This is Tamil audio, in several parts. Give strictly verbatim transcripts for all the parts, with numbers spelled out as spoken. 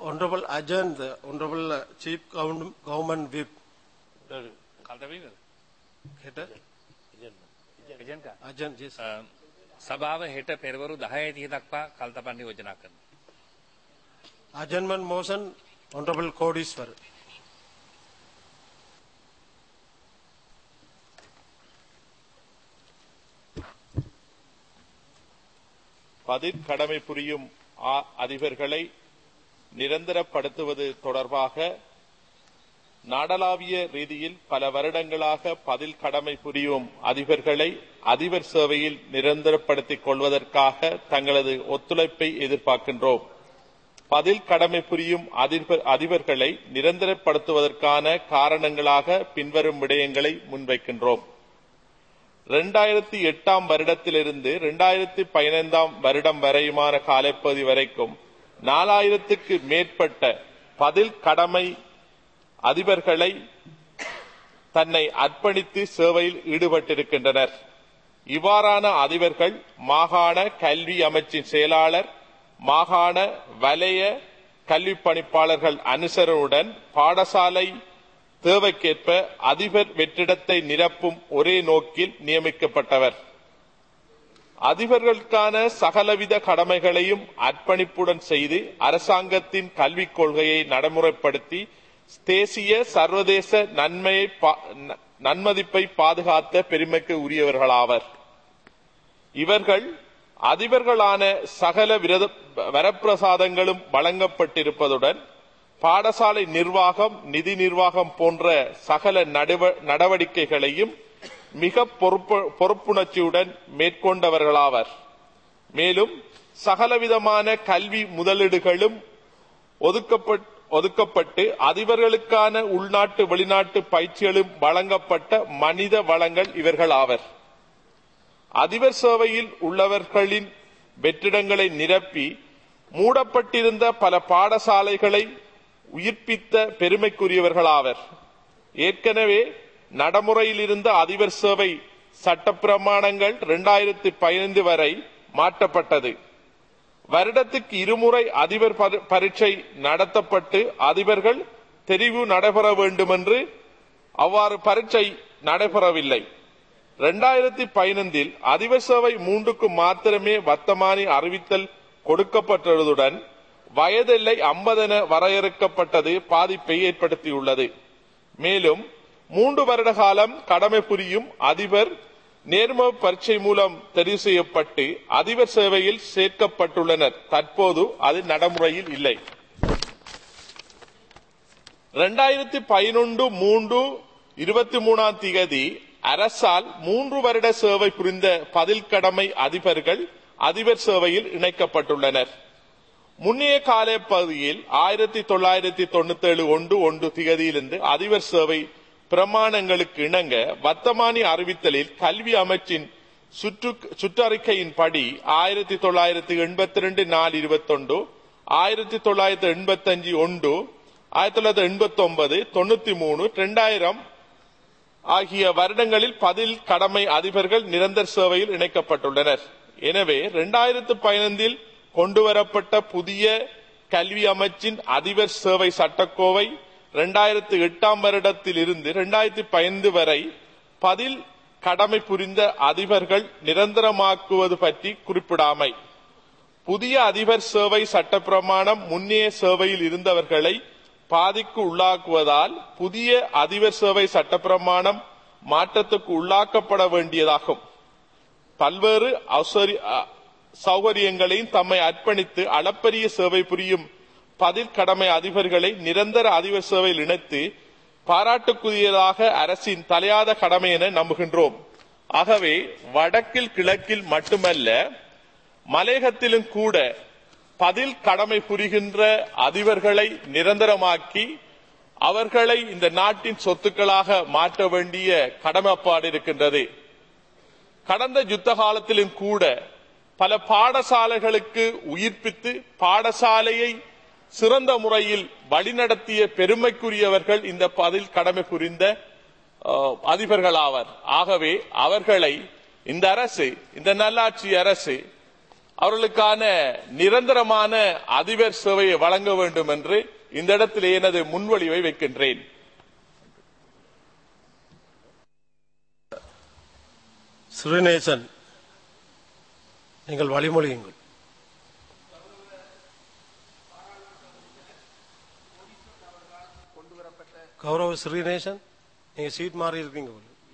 Honorable Ajahn, the Honorable uh, Chief Government Whip. Ajahn, yes. සභාව හෙට පෙරවරු දහය තිහ දක්වා කල්තපන්න යෝජනා කරනවා. Adjournment motion, Honorable Kodiswar. பதில் கடமை புரியும் அதிபர்களை நிரந்தரப்படுத்துவது தொடர்பாக நாடளாவிய ரீதியில் பல வருடங்களாக பதில் கடமை புரியும் அதிபர்களை அதிபர் சேவையில் நிரந்தரப்படுத்திக் கொள்வதற்காக தங்களது ஒத்துழைப்பை எதிர்பார்க்கின்றோம். பதில் கடமை புரியும் அதிபர்களை நிரந்தரப்படுத்துவதற்கான காரணங்களாக பின்வரும் விடயங்களை முன்வைக்கின்றோம். இரண்டாயிரத்தி எட்டாம் வருடத்திலிருந்து இரண்டாயிரத்தி பதினைந்தாம் வருடம் வரையுமான காலப்பகுதி வரைக்கும் நாலாயிரத்துக்கு மேற்பட்ட பதில் கடமை அதிபர்களை தன்னை அர்ப்பணித்து சேவையில் ஈடுபட்டிருக்கின்றனர். இவ்வாறான அதிபர்கள் மாகாண கல்வி அமைச்சின் செயலாளர், மாகாண வலய கல்வி பணிப்பாளர்கள் அனுசரணுடன் பாடசாலை தேவைக்கேற்ப அதிபர் வெற்றிடத்தை நிரப்பும் ஒரே நோக்கில் நியமிக்கப்பட்டவர். அதிபர்களுக்கான சகலவித கடமைகளையும் அர்ப்பணிப்புடன் செய்து அரசாங்கத்தின் கல்விக் கொள்கையை நடைமுறைப்படுத்தி தேசிய சர்வதேச நன்மையை நன்மதிப்பை பாதுகாத்த பெருமைக்கு உரியவர்களாவர். இவர்கள் அதிபர்களான சகல வரப்பிரசாதங்களும் வழங்கப்பட்டிருப்பதுடன் பாடசாலை நிர்வாகம், நிதி நிர்வாகம் போன்ற சகல நடவடிக்கைகளையும் மிக பொறுப்புணர்ச்சியுடன் மேற்கொண்டவர்களாவர். மேலும் சகலவிதமான கல்வி முதலீடுகளும் ஒதுக்கப்பட்டு அதிபர்களுக்கான உள்நாட்டு வெளிநாட்டு பயிற்சிகளும் வழங்கப்பட்ட மனித வளங்கள் இவர்கள் ஆவர். அதிபர் சேவையில் உள்ளவர்களின் வெற்றிடங்களை நிரப்பி மூடப்பட்டிருந்த பல பாடசாலைகளை உயிர்ப்பித்த பெருமைக்குரியவர்களாவர். ஏற்கனவே நடைமுறையில் இருந்த அதிபர் சேவை சட்ட பிரமாணங்கள் இரண்டாயிரத்தி பதினைந்து வரை மாற்றப்பட்டது. வருடத்துக்கு இருமுறை அதிபர் பரீட்சை நடத்தப்பட்டு அதிபர்கள் தெரிவு நடைபெற வேண்டும் என்று அவ்வாறு பரீட்சை நடைபெறவில்லை. இரண்டாயிரத்தி பதினைந்தில் அதிபர் சேவை மூன்றுக்கு மாத்திரமே வர்த்தமானி அறிவித்தல் கொடுக்கப்பட்டதுடன் வயதெல்லை ஐம்பது என வரையறுக்கப்பட்டது பாதிப்பை ஏற்படுத்தியுள்ளது. மேலும் மூன்று வருட காலம் கடமை புரியும் அதிபர் நேர்முக பரீட்சை மூலம் தெரிவு செய்யப்பட்டு அதிபர் சேவையில் சேர்க்கப்பட்டுள்ளனர். தற்போது அது நடைமுறையில் இல்லை. இரண்டாயிரத்தி பதினொன்று மூன்று இருபத்தி மூணாம் திகதி அரசால் மூன்று வருட சேவை புரிந்த பதில் கடமை அதிபர்கள் அதிபர் சேவையில் இணைக்கப்பட்டுள்ளனர். முன்னைய கால பகுதியில் ஆயிரத்தி தொள்ளாயிரத்தி தொண்ணூத்தி ஏழு ஒன்று ஒன்று திகதியிலிருந்து அதிபர் சேவை பிரமாணங்களுக்கு இணங்க வர்த்தமானி அறிவித்தலில் கல்வி அமைச்சின் சுற்றறிக்கையின்படி ஆயிரத்தி தொள்ளாயிரத்தி எண்பத்தி ரெண்டு நாலு இருபத்தி ஒன்று, ஆயிரத்தி தொள்ளாயிரத்தி எண்பத்தி அஞ்சு ஒன்று, ஆயிரத்தி தொள்ளாயிரத்தி எண்பத்தி ஒன்பது தொண்ணூத்தி மூணு இரண்டாயிரம் ஆகிய வருடங்களில் பதில் கடமை அதிபர்கள் நிரந்தர சேவையில் இணைக்கப்பட்டுள்ளனர். எனவே இரண்டாயிரத்தி பதினைந்தில் கொண்டுவரப்பட்ட புதிய கல்வி அமைச்சின் அதிபர் சேவை சட்டக்கோவை இரண்டாயிரத்தி எட்டாம் வருடத்தில் இருந்து இரண்டாயிரத்தி பதினைந்து வரை பதில் கடமை புரிந்த அதிபர்கள் நிரந்தரமாக்குவது பற்றி குறிப்பிடாமை, புதிய அதிபர் சேவை சட்ட பிரமாணம் முன்னைய சேவையில் இருந்தவர்களை பாதிக்கு உள்ளாக்குவதால் புதிய அதிபர் சேவை சட்ட பிரமாணம் மாற்றத்துக்கு உள்ளாக்கப்பட வேண்டியதாகும். பல்வேறு சௌகரியங்களையும் தம்மை அர்ப்பணித்து அளப்பரிய சேவை புரியும் பதில் கடமை அதிபர்களை நிரந்தர அதிபர் சேவையில் இணைத்து பாராட்டுக்குரியதாக அரசின் தலையாத கடமை என நம்புகின்றோம். ஆகவே வடக்கில் கிழக்கில் மட்டுமல்ல மலையகத்திலும் கூட பதில் கடமை புரிகின்ற அதிபர்களை நிரந்தரமாக்கி அவர்களை இந்த நாட்டின் சொத்துக்களாக மாற்ற வேண்டிய கடமைப்பாடு இருக்கின்றது. கடந்த யுத்த காலத்திலும் கூட பல பாடசாலைகளுக்கு உயிர்ப்பித்து பாடசாலையை சிறந்த முறையில் வழிநடத்திய பெருமைக்குரியவர்கள் இந்த பதில் கடமை புரிந்த அதிபர்கள் ஆவர். ஆகவே அவர்களை இந்த அரசு, இந்த நல்லாட்சி அரசு அவர்களுக்கான நிரந்தரமான அதிபர் சேவையை வழங்க வேண்டும் என்று இந்த இடத்தில் எனது முன்வழிவை வைக்கின்றேன். ஸ்ரீநேசன், நீங்கள் வழிமொழியுங்கள். கௌரவ ஸ்ரீநேசன், நீங்க சீட் மாறி இருக்கீங்க.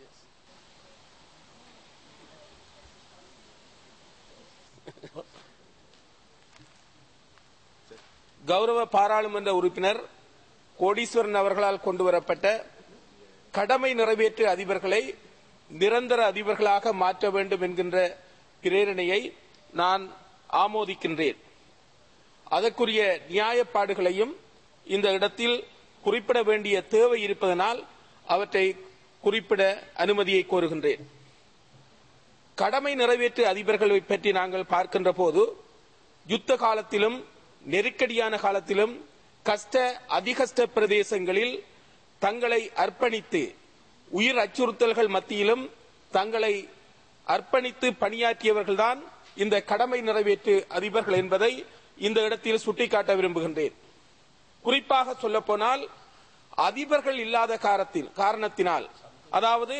கௌரவ பாராளுமன்ற உறுப்பினர் கோடீஸ்வரன் அவர்களால் கொண்டுவரப்பட்ட கடமை நிறைவேற்று அதிபர்களை நிரந்தர அதிபர்களாக மாற்ற வேண்டும் என்கின்ற பிரேரணையை நான் ஆமோதிக்கின்றேன். அதற்குரிய நியாயப்பாடுகளையும் இந்த இடத்தில் குறிப்பிட வேண்டிய தேவை இருப்பதனால் அவற்றை குறிப்பிட அனுமதியை கோருகின்றேன். கடமை நிறைவேற்று அதிபர்களை பற்றி நாங்கள் பார்க்கின்ற போது யுத்த காலத்திலும் நெருக்கடியான காலத்திலும் கஷ்ட அதிகஷ்ட பிரதேசங்களில் தங்களை அர்ப்பணித்து உயிர் அச்சுறுத்தல்கள் மத்தியிலும் தங்களை அர்ப்பணித்து பணியாற்றியவர்கள்தான் இந்த கடமை நிறைவேற்று அதிபர்கள் என்பதை இந்த இடத்தில் சுட்டிக்காட்ட விரும்புகின்றேன். குறிப்பாக சொல்லப்போனால் அதிபர்கள் இல்லாத காரணத்தினால், அதாவது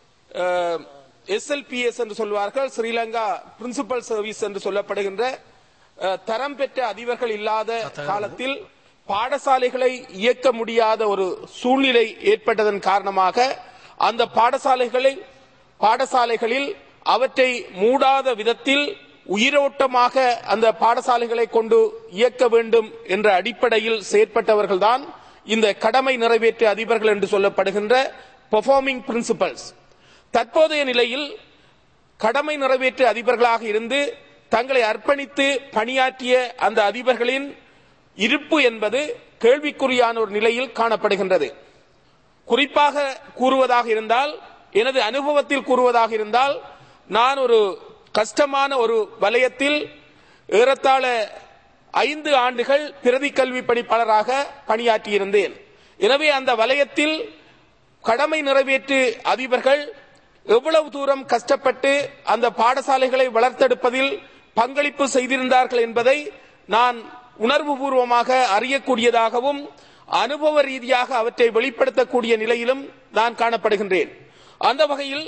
எஸ் எல் பி எஸ் என்று சொல்வார்கள், ஸ்ரீலங்கா பிரின்சிபல் சர்வீஸ் என்று சொல்லப்படுகின்ற தரம் பெற்ற அதிபர்கள் இல்லாத காலத்தில் பாடசாலைகளை இயக்க முடியாத ஒரு சூழ்நிலை ஏற்பட்டதன் காரணமாக அந்த பாடசாலைகளை பாடசாலைகளில் அவற்றை மூடாத விதத்தில் உயிரோட்டமாக அந்த பாடசாலைகளை கொண்டு இயக்க வேண்டும் என்ற அடிப்படையில் செயற்பட்டவர்கள்தான் இந்த கடமை நிறைவேற்று அதிபர்கள் என்று சொல்லப்படுகின்ற பெர்ஃபார்மிங் பிரின்சிபல்ஸ். தற்போதைய நிலையில் கடமை நிறைவேற்று அதிபர்களாக இருந்து தங்களை அர்ப்பணித்து பணியாற்றிய அந்த அதிபர்களின் இருப்பு என்பது கேள்விக்குறியான ஒரு நிலையில் காணப்படுகின்றது. குறிப்பாக கூறுவதாக இருந்தால், எனது அனுபவத்தில் கூறுவதாக இருந்தால், நான் ஒரு கஷ்டமான ஒரு வலயத்தில் ஏறத்தாழ ஐந்து ஆண்டுகள் பிரதி கல்வி பணிப்பாளராக பணியாற்றியிருந்தேன். எனவே அந்த வலயத்தில் கடமை நிறைவேற்று அதிபர்கள் எவ்வளவு தூரம் கஷ்டப்பட்டு அந்த பாடசாலைகளை வளர்த்தெடுப்பதில் பங்களிப்பு செய்திருந்தார்கள் என்பதை நான் உணர்வு பூர்வமாக அறியக்கூடியதாகவும் அனுபவ ரீதியாக அவற்றை வெளிப்படுத்தக்கூடிய நிலையிலும் நான் காணப்படுகின்றேன். அந்த வகையில்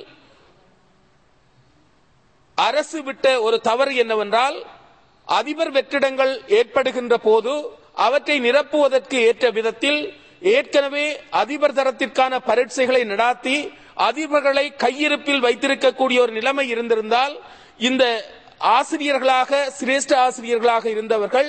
அரசு விட்ட ஒரு தவறு என்னவென்றால், அதிபர் வெற்றிடங்கள் ஏற்படுகின்ற போது அவற்றை நிரப்புவதற்கு ஏற்ற விதத்தில் ஏற்கனவே அதிபர் தரத்திற்கான பரீட்சைகளை நடாத்தி அதிபர்களை கையிருப்பில் வைத்திருக்கக்கூடிய ஒரு நிலைமை இருந்திருந்தால், இந்த ஆசிரியர்களாக சிரேஷ்ட ஆசிரியர்களாக இருந்தவர்கள்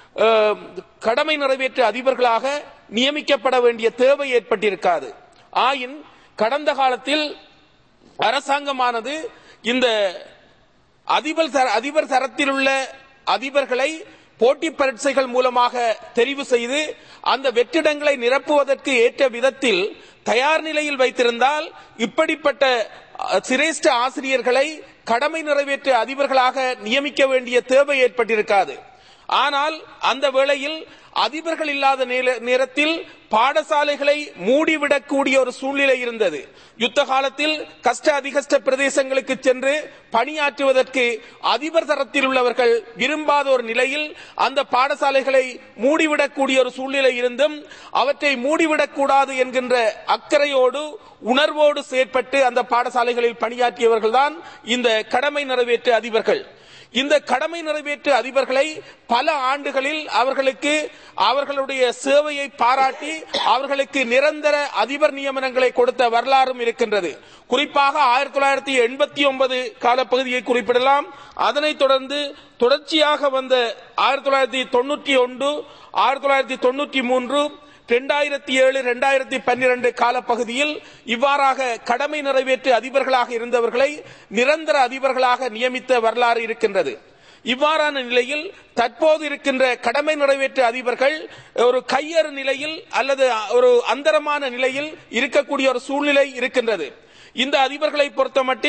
கடமை நிறைவேற்று அதிபர்களாக நியமிக்கப்பட வேண்டிய தேவை ஏற்பட்டிருக்காது. ஆயின் கடந்த காலத்தில் அரசாங்கமானது இந்த அதிபர் அதிபர் தரத்தில் உள்ள அதிபர்களை போட்டி பரீட்சைகள் மூலமாக தெரிவு செய்து அந்த வெற்றிடங்களை நிரப்புவதற்கு ஏற்ற விதத்தில் தயார் நிலையில் வைத்திருந்தால் இப்படிப்பட்ட சிரேஷ்ட ஆசிரியர்களை கடமை நிறைவேற்று அதிபர்களாக நியமிக்க வேண்டிய தேவை ஏற்பட்டிருக்காது. ஆனால் அந்த வேளையில் அதிபர்கள் இல்லாத நேரத்தில் பாடசாலைகளை மூடிவிடக்கூடிய ஒரு சூழ்நிலை இருந்தது. யுத்த காலத்தில் கஷ்ட அதிகஷ்ட பிரதேசங்களுக்கு சென்று பணியாற்றுவதற்கு அதிபர் தரத்தில் உள்ளவர்கள் விரும்பாத ஒரு நிலையில் அந்த பாடசாலைகளை மூடிவிடக்கூடிய ஒரு சூழ்நிலை இருந்தும் அவற்றை மூடிவிடக்கூடாது என்கின்ற அக்கறையோடு உணர்வோடு செயற்பட்டு அந்த பாடசாலைகளில் பணியாற்றியவர்கள் தான் இந்த கடமை நிறைவேற்று அதிபர்கள். இந்த கடமை நிறைவேற்று அதிபர்களை பல ஆண்டுகளில் அவர்களுக்கு அவர்களுடைய சேவையை பாராட்டி அவர்களுக்கு நிரந்தர அதிபர் நியமனங்களை கொடுத்த வரலாறும் இருக்கின்றது. குறிப்பாக ஆயிரத்தி தொள்ளாயிரத்தி எண்பத்தி ஒன்பது காலப்பகுதியை குறிப்பிடலாம். அதனைத் தொடர்ந்து தொடர்ச்சியாக வந்த ஆயிரத்தி தொள்ளாயிரத்தி தொன்னூற்றி ஒன்று ஆயிரத்தி தொள்ளாயிரத்தி தொன்னூற்றி மூன்று இரண்டாயிரத்தி ஏழு இரண்டாயிரத்தி பன்னிரண்டு காலப்பகுதியில் இவ்வாறாக கடமை நிறைவேற்று அதிபர்களாக இருந்தவர்களை நிரந்தர அதிபர்களாக நியமித்த வரலாறு இருக்கின்றது. இவ்வாறான நிலையில் தற்போது இருக்கின்ற கடமை நிறைவேற்று அதிபர்கள் ஒரு கையறு நிலையில் அல்லது ஒரு அந்தரமான நிலையில் இருக்கக்கூடிய ஒரு சூழ்நிலை இருக்கின்றது. இந்த அதிபர்களை பொறுத்தமட்டில்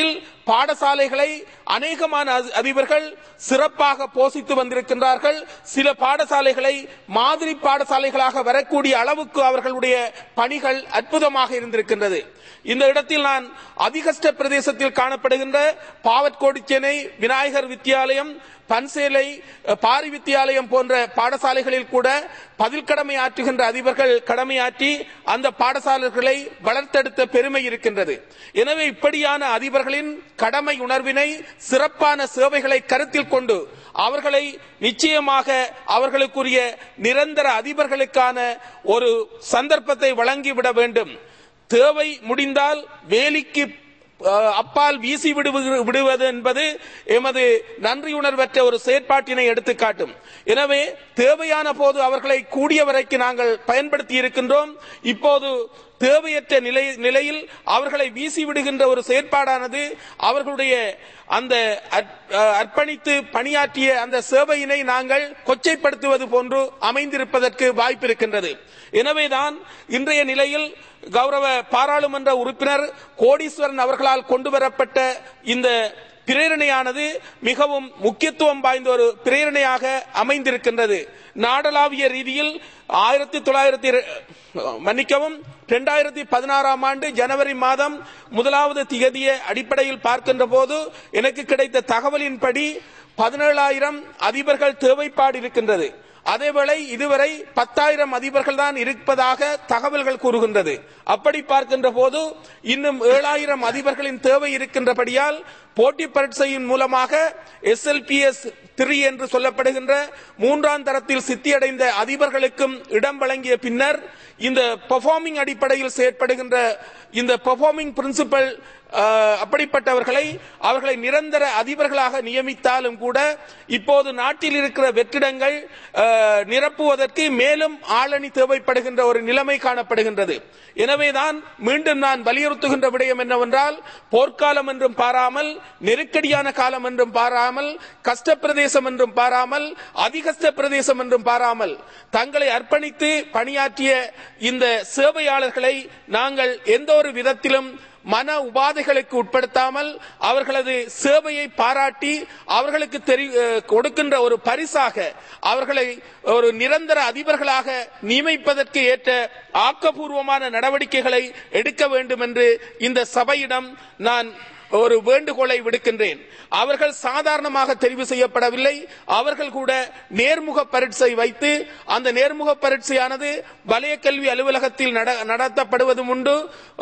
பாடசாலைகளை அநேகமான அதிபர்கள் சிறப்பாக போஷித்து வந்திருக்கின்றார்கள். சில பாடசாலைகளை மாதிரி பாடசாலைகளாக வரக்கூடிய அளவுக்கு அவர்களுடைய பணிகள் அற்புதமாக இருந்திருக்கின்றது. இந்த இடத்தில் நான் அதிகஷ்ட பிரதேசத்தில் காணப்படுகின்ற பாவற்கோடிச்சேனை விநாயகர் வித்தியாலயம், பன்சேலை, பாரி வித்தியாலயம் போன்ற பாடசாலைகளில் கூட பதில் கடமை ஆற்றுகின்ற அதிபர்கள் கடமையாற்றி அந்த பாடசாலைகளை வளர்த்தெடுத்த பெருமை இருக்கின்றது. எனவே இப்படியான அதிபர்களின் கடமை உணர்வினை, சிறப்பான சேவைகளை கருத்தில் கொண்டு அவர்களை நிச்சயமாக அவர்களுக்குரிய நிரந்தர அதிபர்களுக்கான ஒரு சந்தர்ப்பத்தை வழங்கிவிட வேண்டும். தேவை முடிந்தால் வேலிக்கு அப்பால் வீசி விடுவது என்பது எமது நன்றியுணர்வற்ற ஒரு செயற்பாட்டினை எடுத்துக்காட்டும். எனவே தேவையான போது அவர்களை கூடிய வரைக்கும் நாங்கள் பயன்படுத்தி இருக்கின்றோம். இப்போது தேவையற்ற நிலை நிலையில் அவர்களை வீசி விடுகின்ற ஒரு செயற்பாடானது அவர்களுடைய அந்த அர்ப்பணித்து பணியாற்றிய அந்த சேவையினை நாங்கள் கொச்சைப்படுத்துவது போன்று அமைந்திருப்பதற்கு வாய்ப்பு இருக்கின்றது. எனவேதான் இன்றைய நிலையில் கௌரவ பாராளுமன்ற உறுப்பினர் கோடீஸ்வரன் அவர்களால் கொண்டுவரப்பட்ட இந்த பிரேரணையானது மிகவும் முக்கியத்துவம் வாய்ந்த ஒரு பிரேரணையாக அமைந்திருக்கின்றது. நாடளாவிய ரீதியில் ஆயிரத்தி தொள்ளாயிரத்தி மன்னிக்கவும் இரண்டாயிரத்தி பதினாறாம் ஆண்டு ஜனவரி மாதம் முதலாவது திகதிய அடிப்படையில் பார்க்கின்ற போது எனக்கு கிடைத்த தகவலின்படி பதினேழாயிரம் அதிபர்கள் தேவைப்பாடு இருக்கின்றது. அதேவேளை இதுவரை பத்தாயிரம் அதிபர்கள் தான் இருப்பதாக தகவல்கள் கூறுகின்றது. அப்படி பார்க்கின்ற போது இன்னும் ஏழாயிரம் அதிபர்களின் தேவை இருக்கின்றபடியால் போட்டி பரீட்சையின் மூலமாக S L P S three என்று சொல்லப்படுகின்ற மூன்றாம் தரத்தில் சித்தியடைந்த அதிபர்களுக்கும் இடம் வழங்கிய பின்னர் இந்த பெர்ஃபார்மிங் அடிப்படையில் செயற்படுகின்ற இந்த பெர்ஃபார்மிங் பிரின்சிபல் அப்படிப்பட்டவர்களை அவர்களை நிரந்தர அதிபர்களாக நியமித்தாலும் கூட இப்போது நாட்டில் இருக்கிற வெற்றிடங்கள் நிரப்புவதற்கு மேலும் ஆளணி தேவைப்படுகின்ற ஒரு நிலைமை காணப்படுகின்றது. எனவேதான் மீண்டும் நான் வலியுறுத்துகின்ற விடயம் என்னவென்றால், போர்க்காலம் என்றும் பாராமல், நெருக்கடியான காலம் என்றும் பாராமல், கஷ்ட பிரதேசம் என்றும் பாராமல், அதிகஷ்ட பிரதேசம் என்றும் பாராமல் தங்களை அர்ப்பணித்து பணியாற்றிய இந்த சேவையாளர்களை நாங்கள் எந்த ஒரு விதத்திலும் மன உபாதைகளுக்கு உட்படுத்தாமல் அவர்களது சேவையை பாராட்டி அவர்களுக்கு கொடுக்கின்ற ஒரு பரிசாக அவர்களை ஒரு நிரந்தர அதிபர்களாக நியமிப்பதற்கு ஏற்ற ஆக்கப்பூர்வமான நடவடிக்கைகளை எடுக்க வேண்டும் என்று இந்த சபையிடம் நான் ஒரு வேண்டுகோளை விடுக்கின்றேன். அவர்கள் சாதாரணமாக தெரிவு செய்யப்படவில்லை. அவர்கள் கூட நேர்முக பரீட்சை வைத்து அந்த நேர்முக பரீட்சையானது வலய கல்வி அலுவலகத்தில் நடத்தப்படுவதும் உண்டு,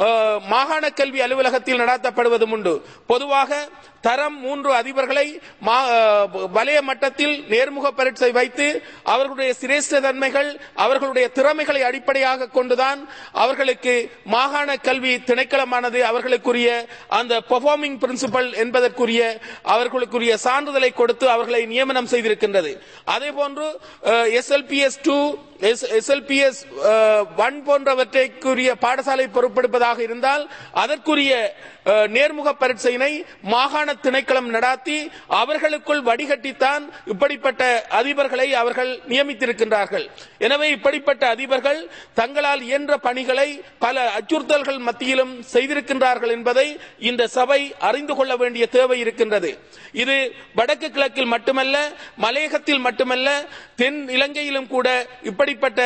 மாகாண கல்வி அலுவலகத்தில் நடத்தப்படுவதும் உண்டு. பொதுவாக தரம் மூன்று அதிபர்களை வலய மட்டத்தில் நேர்முக பரீட்சை வைத்து அவர்களுடைய சிரேஷ்ட தன்மைகள், அவர்களுடைய திறமைகளை அடிப்படையாக கொண்டுதான் அவர்களுக்கு மாகாண கல்வி திணைக்களமானது அவர்களுக்குரிய அந்த பெர்ஃபார்மிங் பிரின்சிபல் என்பதற்குரிய அவர்களுக்குரிய சான்றிதழை கொடுத்து அவர்களை நியமனம் செய்திருக்கின்றது. அதே போன்று S L P S two, S L P S one போன்றவற்றைக்குரிய பாடசாலை பொறுப்பெடுப்பதாக இருந்தால் அதற்குரிய நேர்முக பரீட்சையினை மாகாண திணைக்களம் நடாத்தி அவர்களுக்குள் வடிகட்டித்தான் இப்படிப்பட்ட அதிபர்களை அவர்கள் நியமித்திருக்கின்றார்கள். எனவே இப்படிப்பட்ட அதிபர்கள் தங்களால் இயன்ற பணிகளை பல அச்சுறுத்தல்கள் மத்தியிலும் செய்திருக்கின்றார்கள் என்பதை இந்த சபை அறிந்து கொள்ள வேண்டிய தேவை இருக்கின்றது. இது வடக்கு கிழக்கில் மட்டுமல்ல, மலையகத்தில் மட்டுமல்ல, தென் இலங்கையிலும் கூட இப்படிப்பட்ட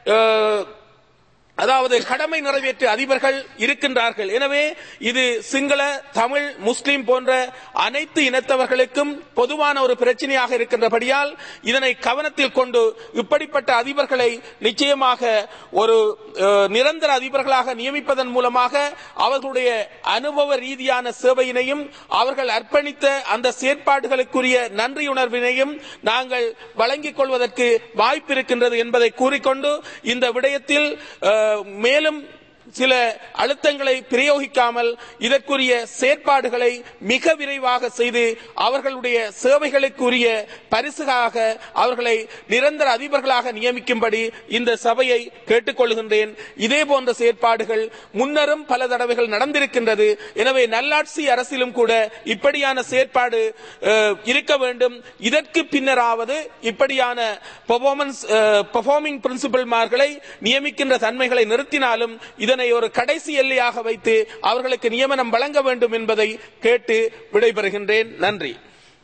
அதாவது கடமை நிறைவேற்ற அதிபர்கள் இருக்கின்றார்கள். எனவே இது சிங்கள, தமிழ், முஸ்லிம் போன்ற அனைத்து இனத்தவர்களுக்கும் பொதுவான ஒரு பிரச்சனையாக இருக்கின்றபடியால் இதனை கவனத்தில் கொண்டு இப்படிப்பட்ட அதிபர்களை நிச்சயமாக ஒரு நிரந்தர அதிபர்களாக நியமிப்பதன் மூலமாக அவர்களுடைய அனுபவ ரீதியான சேவையினையும் அவர்கள் அர்ப்பணித்த அந்த செயற்பாடுகளுக்குரிய நன்றியுணர்வினையும் நாங்கள் வழங்கிக் கொள்வதற்கு வாய்ப்பு இருக்கின்றது என்பதை கூறிக்கொண்டு இந்த விடயத்தில் மேலும் சில அழுத்தங்களை பிரயோகிக்காமல் இதற்குரிய செயற்பாடுகளை மிக விரைவாக செய்து அவர்களுடைய சேவைகளுக்குரிய பரிசுகாக அவர்களை நிரந்தர அதிபர்களாக நியமிக்கும்படி இந்த சபையை கேட்டுக்கொள்கின்றேன். இதே போன்ற செயற்பாடுகள் முன்னரும் பல தடவைகள் நடந்திருக்கின்றது. எனவே நல்லாட்சி அரசிலும் கூட இப்படியான செயற்பாடு இருக்க வேண்டும். இதற்கு பின்னராவது இப்படியான பெர்ஃபார்மன்ஸ் பெர்ஃபார்மிங் பிரின்சிபல்மார்களை நியமிக்கின்ற தன்மைகளை நிறுத்தினாலும் இதனை அதனை ஒரு கடைசி எல்லையாக வைத்து அவர்களுக்கு நியமனம் வழங்க வேண்டும் என்பதை கேட்டு விடைபெறுகின்றேன். நன்றி.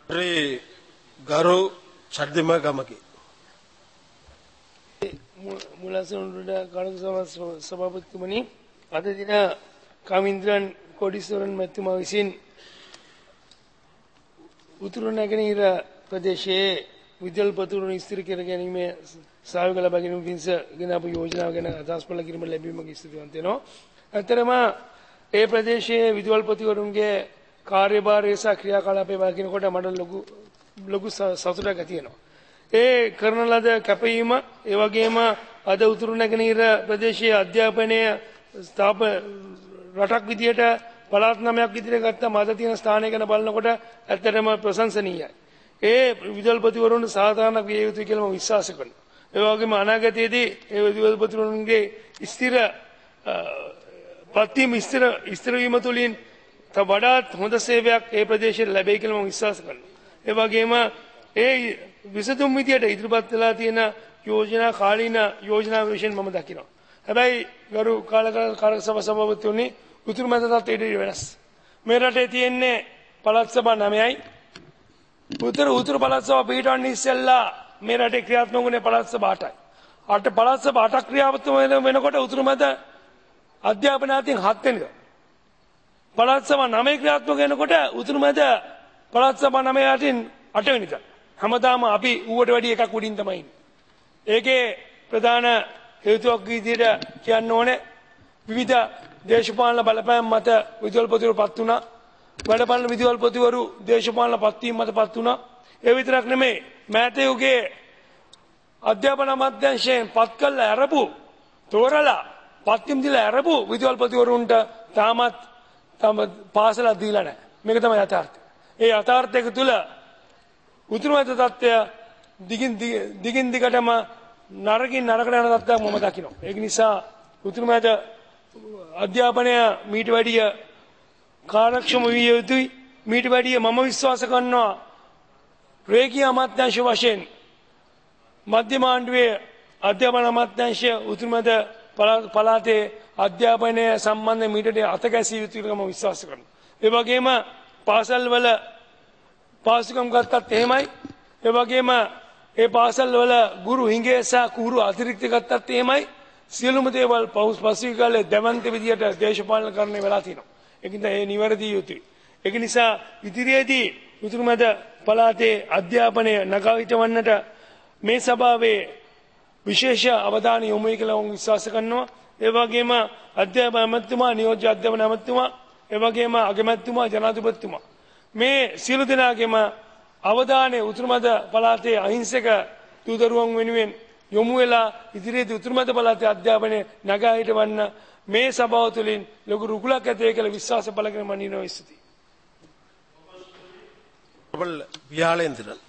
ගරු චර්දිම ගමකි මුලසුන්ට කණක සභාපතිතුමනි අද දින කවින්ද්‍රන් කොඩිස්වරන් මැතිතුමා විසින් උතුරු නැගෙනහිර ප්‍රදේශයේ විදුහල්පතිවරුන් ඉස්තිර කර ගැනීමේ සහයෝගය ලබා ගැනීම පිණිස ගෙන අප යෝජනාව ගැන අදහස් පළ කිරීම ලැබීමක ස්තුතිවන්ත වෙනවා. අතරම ඒ ප්‍රදේශයේ විදුහල්පතිවරුන්ගේ කාර්යභාරය සහ ක්‍රියාකලාපය බලනකොට මට ලොකු ලොකු සතුටක් ඇති වෙනවා. ඒ කරන ලද කැපවීම ඒ වගේම අද උතුරු නැගෙනහිර ප්‍රදේශයේ අධ්‍යාපනය ස්ථාප රටක් විදියට පළාත් නමයක් විදියට ගත්ත මත තියෙන ස්ථානය ගැන බලනකොට ඇත්තටම ප්‍රශංසනීයයි. ඒ විදුහල්පතිවරුන්ට සාධාරණක් විය යුතුයි කියලා මම විශ්වාස කරනවා. ඒ වගේම අනාගතයේදී ඒ විදුහල්පතිවරුන්ගේ ස්ථිර පත්වීම ස්ථිර ස්ථිර වීම තුළින් තව වඩාත් හොඳ සේවයක් ඒ ප්‍රදේශයට ලැබෙයි කියලා මම විශ්වාස කරනවා. ඒ වගේම ඒ විසඳුම් විදියට ඉදිරිපත් වෙලා තියෙන යෝජනා කාලීන යෝජනා විශේෂයෙන් මම දකිනවා. හැබැයි ගරු කාර්යකාරක සභා සභාපතිතුමනි උතුරු මැද තත්ත්වයට වෙනස්. මේ රටේ තියෙන්නේ පළාත් සභා නවයයි. උතුරු උතුරු පළාත් සභා පිටවන්නේ ඉස්සෙල්ලා මේ රටේ ක්‍රියාත්මක වුණේ පළාත් සභා අටයි. අට පළාත් සභා අටක් ක්‍රියාත්මක වෙනකොට උතුරු මැද අධ්‍යාපන අතින් හත් වෙනිදා. පළාත් සභා නවය ක්‍රියාත්මක වෙනකොට උතුරු මැද පළාත් සභා නවය අතින් අට වෙනිදා. හැමදාම අපි ඌවට වැඩි එකක් උඩින් තමයි ඉන්නේ. ඒකේ ප්‍රධාන හේතුවක් විදිහට කියන්න ඕනේ විවිධ දේශපාලන බලපෑම් මත විදුහල්පතිවරු පත් වුණා. වැඩපළන විදුහල්පතිවරු දේශපාලන පත්වීම් මත පත් වුණා. ඒ විතරක් නෙමෙයි මෑත යුගයේ අධ්‍යාපන අමාත්‍යාංශයෙන් පත් කළ අරපු තෝරලා පත්වීම් දීලා අරපු විදුහල්පතිවරුන්ට තාමත් තම පාසලක් දීලා නැහැ. මේක තමයි යථාර්ථය. ඒ යථාර්ථයක තුල උතුරු මැද තත්ත්වය දිගින් දිගින් දිගටම නරකින් නරකට යන තත්ත්වයක් මම දකිනවා. ඒක නිසා උතුරු මැද අධ්‍යාපනය මීට වැඩිය කාර්යක්ෂම විය යුතුයි. මීට වැඩිය මම විශ්වාස කරනවා රේගිය අමාත්‍යාංශ වශයෙන් මධ්‍යම ආණ්ඩුවේ අධ්‍යාපන අමාත්‍යාංශය උතුරු මැද පළාතේ අධ්‍යාපනය සම්බන්ධයෙන් මීට අතගැසිය යුතුයි කියලා මම විශ්වාස කරනවා. ඒ වගේම පාසල් වල පාසුකම් ගත්තත් එහෙමයි. ඒ වගේම ඒ පාසල් වල ගුරු හිඟේ සහ කුරු අතිරික්ත ගත්තත් එහෙමයි. සියලුම දේවල් පසුගිය කාලේ දැවන්ත විදියට දේශපාලන කරන්නේ වෙලා තියෙනවා. ඒකින්ද ඒ නිවැරදි යුතුයි. ඒක නිසා ඉදිරියේදී උතුරු මැද පළාතේ අධ්‍යාපනය නගා හිටවන්නට මේ සභාවේ විශේෂ අවධානය යොමු කියලා මම විශ්වාස කරනවා. ඒ වගේම අධ්‍යාපන අමාත්‍යතුමා, නියෝජ්‍ය අධ්‍යාපන අමාත්‍යතුමා, ඒ වගේම අගමැතිතුමා, ජනාධිපතිතුමා මේ සියලු දෙනාගේම අවධානය උතුරු මැද පළාතේ අහිංසක දූදරුවන් වෙනුවෙන් යොමු වෙලා ඉදිරියේදී උතුරු මැද පළාතේ අධ්‍යාපනය නගා හිටවන්න මේ සභාව තුළින් ලොකු රුකුලක් ඇති කියලා විශ්වාස බල කරන මම නිනෝ ස්තුතියි. வியாழேந்திரன்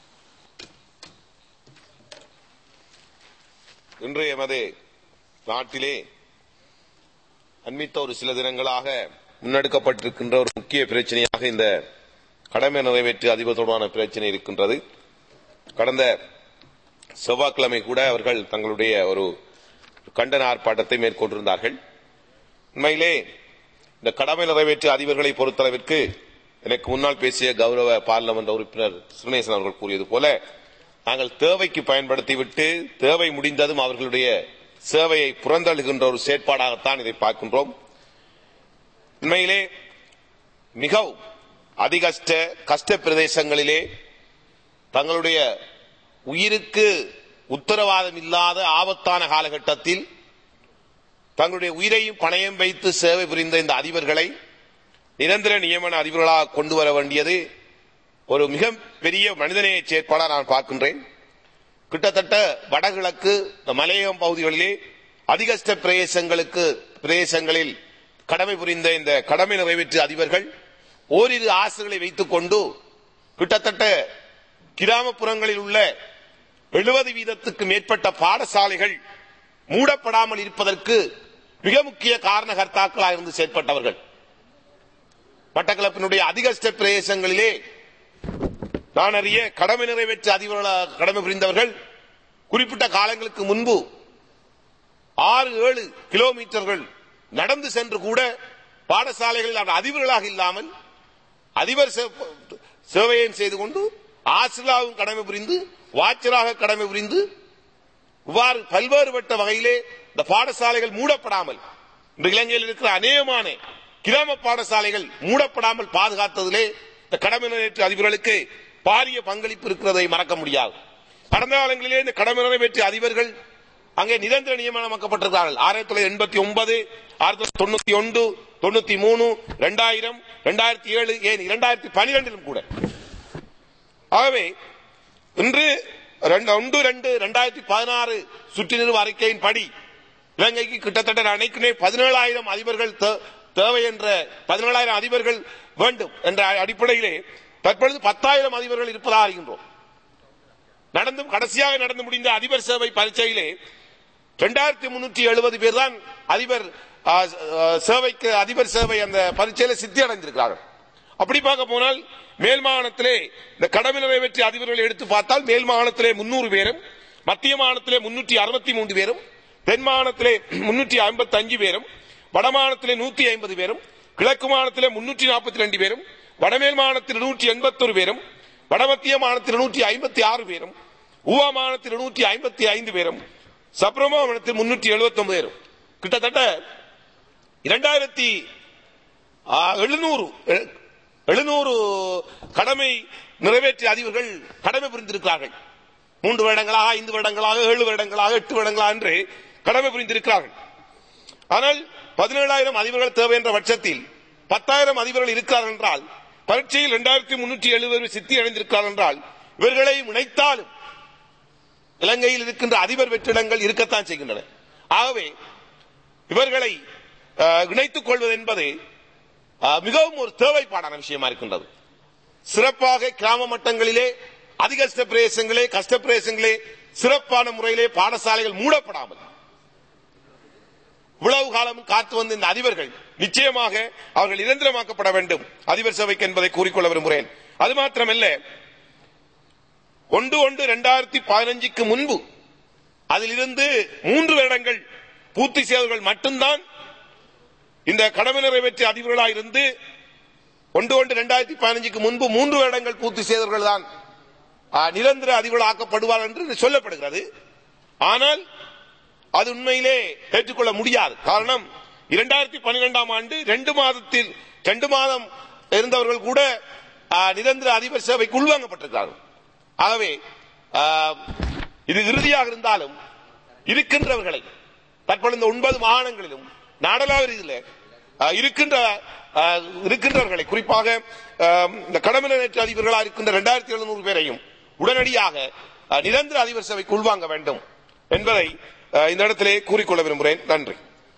இன்றைய எமது நாட்டிலே அண்மித்த ஒரு சில தினங்களாக முன்னெடுக்கப்பட்டிருக்கின்ற ஒரு முக்கிய பிரச்சனையாக இந்த கடமை நிறைவேற்று அதிபர் தொடர்பான பிரச்சனை இருக்கின்றது. கடந்த செவ்வாய்க்கிழமை கூட அவர்கள் தங்களுடைய ஒரு கண்டன ஆர்ப்பாட்டத்தை மேற்கொண்டிருந்தார்கள். உண்மையிலே இந்த கடமை நிறைவேற்று அதிபர்களை பொறுத்தளவிற்கு எனக்கு முன்னால் பேசிய கௌரவ பார்லமெண்ட் உறுப்பினர் சுனேசன் அவர்கள் கூறியது போல நாங்கள் தேவைக்கு பயன்படுத்திவிட்டு தேவை முடிந்ததும் அவர்களுடைய சேவையை புறந்தள்ளுகின்ற ஒரு செயற்பாடாகத்தான் இதை பார்க்கின்றோம். உண்மையிலே மிகவும் அதிகஷ்ட கஷ்ட பிரதேசங்களிலே தங்களுடைய உயிருக்கு உத்தரவாதம் இல்லாத ஆபத்தான காலகட்டத்தில் தங்களுடைய உயிரையும் பணயம் வைத்து சேவை புரிந்த இந்த அதிபர்களை நிரந்தர நியமன அதிபர்களாக கொண்டு வர வேண்டியது ஒரு மிக பெரிய மனிதநேய செயற்பாடாக நான் பார்க்கின்றேன். கிட்டத்தட்ட வடகிழக்கு மலையகம் பகுதிகளிலே அதிகஷ்ட பிரதேசங்களுக்கு பிரதேசங்களில் கடமை புரிந்த இந்த கடமை நிறைவேற்று அதிபர்கள் ஓரிரு ஆசிரியர்களை வைத்துக் கொண்டு கிட்டத்தட்ட கிராமப்புறங்களில் உள்ள எழுபது வீதத்துக்கு மேற்பட்ட பாடசாலைகள் மூடப்படாமல் இருப்பதற்கு மிக முக்கிய காரணகர்த்தாக்களாக இருந்து செயற்பட்டவர்கள். மட்டக்களப்பினுடைய அதிகஷ்ட பிரதேசங்களிலே நான் அறிய கடமை நிறைவேற்ற அதிபர்களாக கடமை புரிந்தவர்கள் குறிப்பிட்ட காலங்களுக்கு முன்பு ஆறு ஏழு கிலோமீட்டர்கள் நடந்து சென்று கூட பாடசாலைகளில் அதிபர்களாக இல்லாமல் அதிபர் சேவையும் செய்து கொண்டு ஆசிரியராகவும் கடமை புரிந்து வாச்சராக கடமை புரிந்து இவ்வாறு பல்வேறுபட்ட வகையிலே இந்த பாடசாலைகள் மூடப்படாமல் இன்று இலங்கையில் இருக்கிற அநேகமான கிராம பாடசாலைகள் மூடப்படாமல் பாதுகாத்ததிலே இந்த கடமை நிறைவேற்று அதிபர்களுக்கு பாரிய பங்களிப்பு இருக்கிறதை மறக்க முடியாது. கடந்த காலங்களிலே இந்த கடமை நிறைவேற்று அதிபர்கள் அங்கே நிரந்தர நியமனமாக்கப்பட்டிருக்கிறார்கள். ஆயிரத்தி தொள்ளாயிரத்தி எண்பத்தி ஒன்பது ஆயிரத்தி தொள்ளாயிரத்தி தொண்ணூத்தி ஒன்று தொண்ணூத்தி மூணு இரண்டாயிரம் இரண்டாயிரத்தி ஏழு ஏன் இரண்டாயிரத்தி பனிரெண்டிலும் கூட. ஆகவே இன்று ஒன்று ரெண்டு இரண்டாயிரத்தி பதினாறு சுற்றுநிறுவ அறிக்கையின் படி இலங்கைக்கு கிட்டத்தட்ட அனைக்குமே பதினேழாயிரம் அதிபர்கள் தேவை என்ற பதினேழாயிரம் அதிபர்கள் வேண்டும் என்ற அடிப்படையிலே தற்பொழுது பத்தாயிரம் அதிபர்கள் இருப்பதாக அறிகின்றோம். நடந்தும் கடைசியாக நடந்து முடிந்த அதிபர் சேவை பரீட்சையிலே இரண்டாயிரத்தி முன்னூற்றி எழுபது பேர் தான் அதிபர் சேவைக்கு அதிபர் சேவை அந்த பரீட்சையில சித்தி அடைந்திருக்கிறார்கள். அப்படி பார்க்க போனால் மேல் மாகாணத்திலே இந்த கடமை நிறைவேற்றிய அதிபர்களை எடுத்து பார்த்தால் மேல் மாகாணத்திலே முன்னூறு பேரும், மத்திய மாகாணத்திலே முன்னூற்றி அறுபத்தி மூன்று பேரும், தென் மாகாணத்திலே முன்னூற்றி ஐம்பத்தி அஞ்சு பேரும், வடமாகாணத்திலே நூற்றி ஐம்பது பேரும், கிழக்கு மாகாணத்திலே முன்னூற்றி நாற்பத்தி ரெண்டு பேரும், வடமேல் மாகாணத்தில் நூற்றி எண்பத்தி ஒரு பேரும், வடமத்திய மாகாணத்தில் நூற்றி ஐம்பத்தி ஆறு பேரும், ஊவா மாகாணத்தில் நூற்றி ஐம்பத்தி ஐந்து பேரும், சப்ரமா மாகாணத்தில் முன்னூற்றி எழுபத்தி ஒன்பது பேரும், கிட்டத்தட்ட இரண்டாயிரத்தி எழுநூறு எழுநூறு கடமை நிறைவேற்றிய அதிபர்கள் கடமை புரிந்திருக்கிறார்கள். மூன்று வருடங்களாக, ஐந்து வருடங்களாக, ஏழு வருடங்களாக, எட்டு வருடங்களாக என்று கடமை புரிந்திருக்கிறார்கள். ஆனால் பதினேழாயிரம் அதிபர்கள் தேவை என்ற பட்சத்தில் பத்தாயிரம் அதிபர்கள் இருக்கிறார்கள் என்றால், பரீட்சையில் இரண்டாயிரத்தி முன்னூற்றி எழுபது சித்தி அடைந்திருக்கிறார்கள் என்றால், இவர்களை இணைத்தாலும் இலங்கையில் இருக்கின்ற அதிபர் வெற்றிடங்கள் இருக்கத்தான் செய்கின்றன. ஆகவே இவர்களை இணைத்துக் கொள்வது என்பது மிகவும் ஒரு தேவைப்பாடான விஷயமா இருக்கின்றது. சிறப்பாக கிராம மட்டங்களிலே அதிகஷ்ட பிரதேசங்களே கஷ்ட பிரதேசங்களே சிறப்பான முறையிலே பாடசாலைகள் மூடப்படாமல் இவ்வளவு காலம் காத்து வந்த இந்த அதிபர்கள் நிச்சயமாக அவர்கள் நிரந்தரமாக்கப்பட வேண்டும் அதிபர் சபைக்கு என்பதை கூறிக்கொள்ள விரும்புகிறேன். அது மாத்திரமல்ல, ஒன்று ஒன்று இரண்டாயிரத்தி பதினஞ்சுக்கு முன்பு அதிலிருந்து மூன்று வருடங்கள் பூர்த்தி செய்தவர்கள் மட்டும்தான் இந்த கடமை நிறைவேற்றிய அதிபர்களாக இருந்து ஒன்று ஒன்று இரண்டாயிரத்தி பதினஞ்சுக்கு முன்பு மூன்று வருடங்கள் பூர்த்தி செய்தவர்கள் தான் நிரந்தர அதிபர்கள் ஆக்கப்படுவார் என்று சொல்லப்படுகிறது. ஆனால் அது உண்மையிலே ஏற்றுக்கொள்ள முடியாது. காரணம், இரண்டாயிரத்தி பன்னிரெண்டாம் ஆண்டு ரெண்டு மாதத்தில் ரெண்டு மாதம் இருந்தவர்கள் கூட நிரந்தர அதிபர் சேவைக்கு உள்வாங்கப்பட்டிருக்கிறார்கள். ஆகவே இது இறுதியாக இருந்தாலும் இருக்கின்றவர்களை தற்போது இந்த ஒன்பது மாகாணங்களிலும் நாடளாவிய இருக்கின்ற இருக்கின்றவர்களை குறிப்பாக இந்த கடமை நிறைவேற்ற அதிபர்களாக இருக்கின்ற இரண்டாயிரத்தி எழுநூறு பேரையும் உடனடியாக நிரந்தர அதிபர் சபைக்கு உள்வாங்க வேண்டும் என்பதை இந்த இடத்திலே கூறிக்கொள்ள விரும்புகிறேன். நன்றி.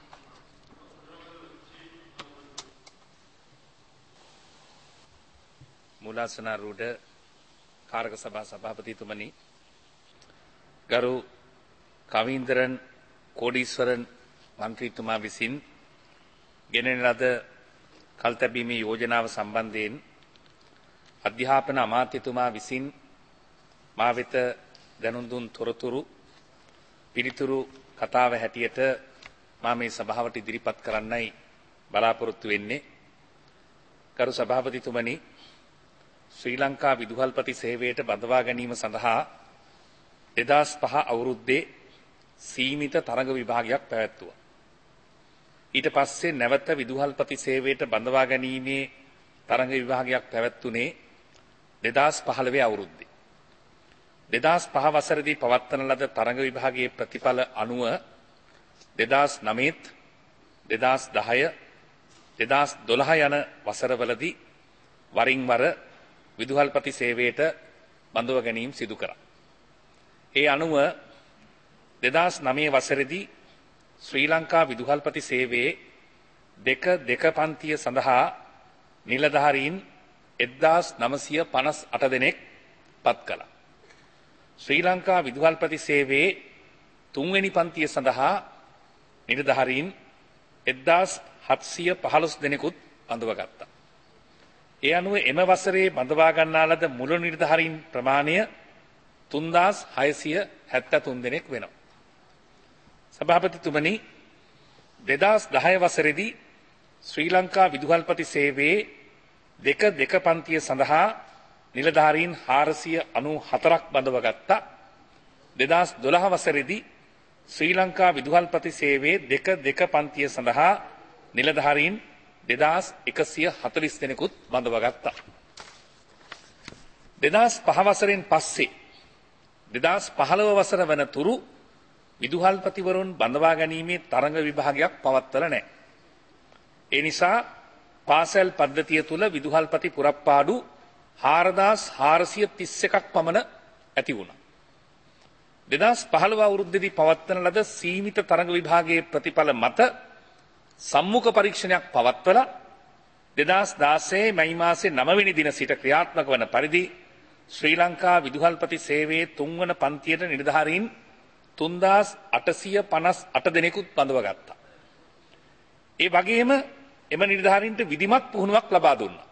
මුලාසනාරූඪ කාරක සභා සභාපතිතුමනි, ගරු කවීන්දරන් කෝඩීස්වරන් මන්ත්‍රීතුමා විසින් ගෙනෙන ලද කල්තැබීමේ යෝජනාව සම්බන්ධයෙන් අධ්‍යාපන අමාත්‍යතුමා විසින් මා වෙත දැනුම් දුන් තොරතුරු පිළිතුරු කතාව හැටියට මා මේ සභාවට ඉදිරිපත් කරන්නයි බලාපොරොත්තු වෙන්නේ. ගරු සභාපතිතුමනි, ශ්‍රී ලංකා විදුහල්පති සේවයට බඳවා ගැනීම සඳහා දෙදහස් පහ අවුරුද්දේ සීමිත තරඟ විභාගයක් පැවැත්වුවා. ඊට පස්සේ නැවත විදුහල්පති සේවයට බඳවා ගැනීමේ තරඟ විභාගයක් පැවැත්වුණේ දෙදහස් පහළොව අවුරුද්දේ. දෙදහස් පහ වසරේදී පවත්වන ලද තරඟ විභාගයේ ප්‍රතිඵල අනුව දෙදහස් නවය, දෙදහස් දහය, දෙදහස් දොළහ යන වසරවලදී වරින් වර විදුහල්පති සේවයට බඳව ගැනීම සිදු කරා. ඒ අනුව දෙදහස් නවය වසරේදී ශ්‍රී ලංකා විදුහල්පති සේවයේ දෙක දෙක පන්තිය සඳහා නිලධාරීන් එක්දාස් නවසිය පනස් අට දෙනෙක් පත් කළා. ශ්‍රී ලංකා විදුහල්පති සේවයේ තුන්වෙනි පන්තිය සඳහා නිලධාරීන් එක්දාස් හත්සිය පහළොස් දෙනෙකුත් බඳවගත්තා. ඒ අනුව එම වසරේ බඳවා ගන්නා ලද මුළු නිලධාරීන් ප්‍රමාණය තුන්දාස් හයසිය හැත්තෑ තුන් දෙනෙක් වෙනවා. සභාපතිතුමනි, දෙදාස් දහය වසරේදී ශ්‍රී ලංකා විදුහල්පති සේවයේ දෙක දෙක පන්තිය සඳහා නිලධාරීන් හාරසිය අනූ හතරක් බඳවගත්තා. දෙදාස් දොළහ වසරේදී ශ්‍රී ලංකා විදුහල්පති සේවයේ දෙක දෙක පන්තිය සඳහා නිලධාරීන් දෙදාස් එකසිය හතළිස් දෙනෙකුත් බඳවගත්තා. දෙදාස් පහ වසරෙන් පස්සේ දෙදාස් පහළොව වසර වන තුරු විදුහල්පතිවරුන් බඳවා ගැනීමේ තරඟ විභාගයක් පවත්වලා නැහැ. ඒ නිසා පාසල් පද්ධතිය තුල විදුහල්පති පුරප්පාඩු හාරදාස් හාරසිය තිස් එකක් පමණ ඇති වුණා. දෙදාස් පහළොව අවුරුද්දේදී පවත්වන ලද සීමිත තරඟ විභාගයේ ප්‍රතිඵල මත සම්මුඛ පරීක්ෂණයක් පවත්වලා දෙදාස් දාසය මැයි මාසේ නව වෙනි දින සිට ක්‍රියාත්මක වන පරිදි ශ්‍රී ලංකා විදුහල්පති සේවයේ තුන්වන පන්තියට නිලධාරීන් තුන්දාස් අටසිය පනස් අට දෙනෙකුත් බඳවගත්තා. ඒ වගේම එම නිලධාරීන්ට විධිමත් පුහුණුවක් ලබා දුන්නා.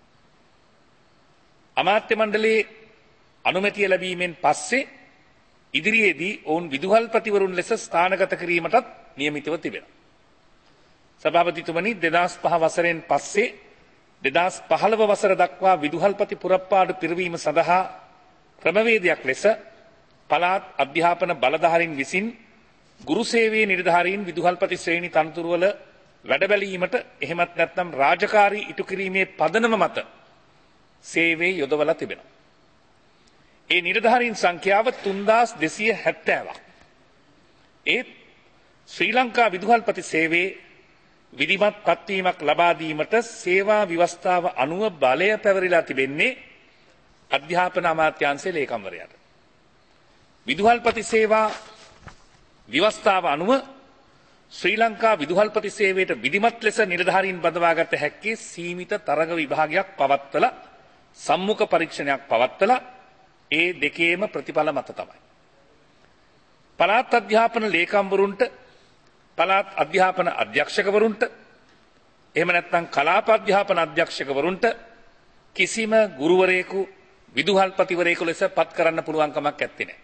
අමාත්‍ය මණ්ඩලයේ අනුමැතිය ලැබීමෙන් පස්සේ ඉදිරියේදී ඔවුන් විදුහල්පතිවරුන් ලෙස ස්ථානගත කිරීමටත් නියමිතව තිබෙනවා. සභාපතිතුමනි, දෙදාස් පහ වසරෙන් පස්සේ දෙදාස් පහළොව වසර දක්වා විදුහල්පති පුරප්පාඩු පිරවීම සඳහා ක්‍රමවේදයක් ලෙස පළාත් අධ්‍යාපන බලධාරීන් විසින් ගුරු සේවයේ නිලධාරීන් විදුහල්පති ශ්‍රේණි තනතුරුවල වැඩ බැලීමට එහෙමත් නැත්නම් රාජකාරී ඉටු කිරීමේ පදනම මත සේවයේ යොදවලා තිබෙනවා. ඒ නිලධාරීන් සංඛ්‍යාව තුන්දාස් දෙසිය හැත්තෑවක්. ඒත් ශ්‍රී ලංකා විදුහල්පති සේවයේ විධිමත් පත්වීමක් ලබා දීමට සේවා ව්‍යවස්ථාව අනුව බලය පැවරිලා තිබෙන්නේ අධ්‍යාපන අමාත්‍යාංශයේ ලේකම්වරයාට. විදුහල්පති සේවා ව්‍යවස්ථාව අනුව ශ්‍රී ලංකා විදුහල්පති සේවයට විධිමත් ලෙස නිලධාරීන් බඳවාගත හැක්කේ සීමිත තරඟ විභාගයක් පවත්වලා සම්මුඛ පරීක්ෂණයක් පවත්වලා ඒ දෙකේම ප්‍රතිඵල මත තමයි. පළාත් අධ්‍යාපන ලේකම්වරුන්ට, පළාත් අධ්‍යාපන අධ්‍යක්ෂකවරුන්ට, එහෙම නැත්නම් කලාප අධ්‍යාපන අධ්‍යක්ෂකවරුන්ට කිසිම ගුරුවරයෙකු විදුහල්පතිවරයෙකු ලෙස පත් කරන්න පුළුවන් කමක් නැත්තේ නෑ.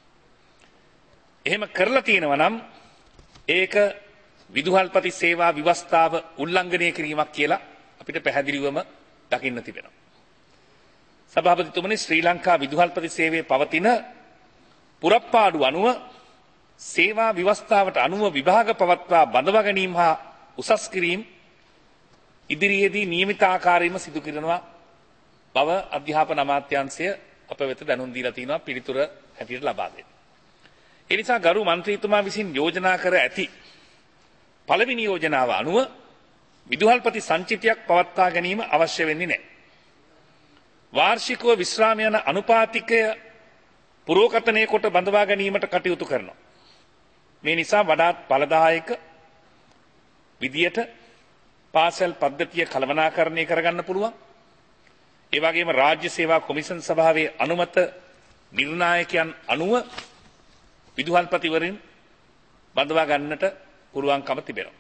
එහෙම කරලා තියෙනවා නම් ඒක විදුහල්පති සේවා ව්‍යවස්ථාව උල්ලංඝනය කිරීමක් කියලා අපිට පැහැදිලිවම දකින්න තිබෙනවා. සභාපතිතුමනි, ශ්‍රී ලංකා විදුහල්පති සේවයේ පවතින පුරප්පාඩු අනුව සේවා ව්‍යවස්ථාවට අනුව විභාග පවත්වා බඳවා ගැනීම හා උසස් කිරීම ඉදිරියේදී නියමිත ආකාරයෙන්ම සිදු කරනවා බව අධ්‍යාපන අමාත්‍යාංශය අප වෙත දැනුම් දීලා තිනවා පිළිතුර හැටියට ලබා දෙන්න. ඒ නිසා ගරු මන්ත්‍රීතුමා විසින් යෝජනා කර ඇති පළවෙනි යෝජනාව අනුව විදුහල්පති සංචිතයක් පවත්වා ගැනීම අවශ්‍ය වෙන්නේ නැහැ. වාර්ෂිකව විශ්‍රාම යන අනුපාතිකය පුරෝකථනය කොට බඳවා ගැනීමට කටයුතු කරනවා. මේ නිසා වඩාත් ඵලදායක විදියට පාසල් පද්ධතිය කළමනාකරණය කරගන්න පුළුවන්. ඒ වගේම රාජ්‍ය සේවා කොමිෂන් සභාවේ අනුමත නිර්ණායකයන් අනුව විදුහල්පතිවරින් බඳවා ගන්නට පුළුවන්කම තිබෙනවා.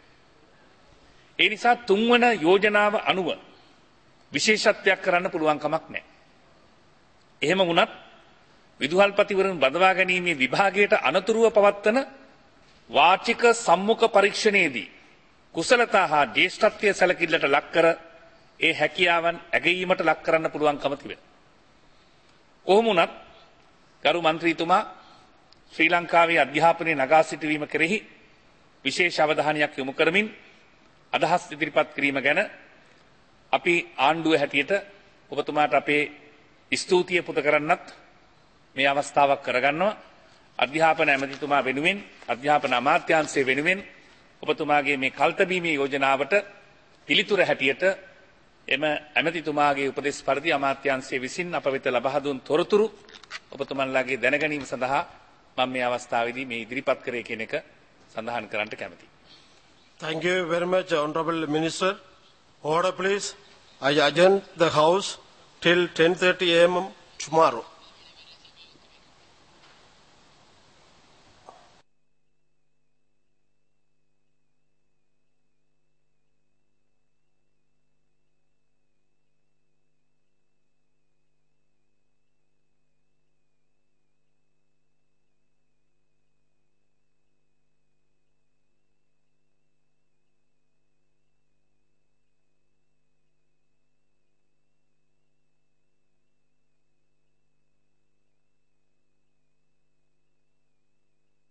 ඒ නිසා තුන්වන යෝජනාව අනුව විශේෂත්වයක් කරන්න පුළුවන් කමක් නැහැ. එහෙම වුණත් විදුහල්පතිවරුන් බඳවා ගැනීමේ විභාගයට අනතුරුව පවත්වන වාචික සම්මුඛ පරීක්ෂණයේදී කුසලතා හා ජේෂ්ඨත්වය සැලකිල්ලට ලක් කර ඒ හැකියාවන් ඇගීමට ලක් කරන්න පුළුවන්කම තිබෙනවා. කොහොම වුණත් ගරු මන්ත්‍රීතුමා ශ්‍රී ලංකාවේ අධ්‍යාපනයේ නගා සිටුවීම කෙරෙහි විශේෂ අවධානයක් යොමු කරමින් අදහස් ඉදිරිපත් කිරීම ගැන අපි ආණ්ඩුව හැටියට ඔබතුමාට අපේ ස්තුතිය පුද කරන්නත් මේ අවස්ථාවක් කරගන්නවා. අධ්‍යාපන ඇමතිතුමා වෙනුවෙන්, අධ්‍යාපන අමාත්‍යාංශය වෙනුවෙන් ඔබතුමාගේ මේ කල්තබීමේ යෝජනාවට පිළිතුර හැටියට එම ඇමතිතුමාගේ උපදෙස් පරිදි අමාත්‍යාංශය විසින් අප වෙත ලබා දුන් තොරතුරු ඔබතුමන්ලාගේ දැනගැනීම සඳහා මම මේ අවස්ථාවේදී මේ ඉදිරිපත් කරේ කියන එක සඳහන් කරන්නට කැමැතියි. Thank you very much, Honorable Minister. Order, please. I adjourn the House till ten thirty a m tomorrow.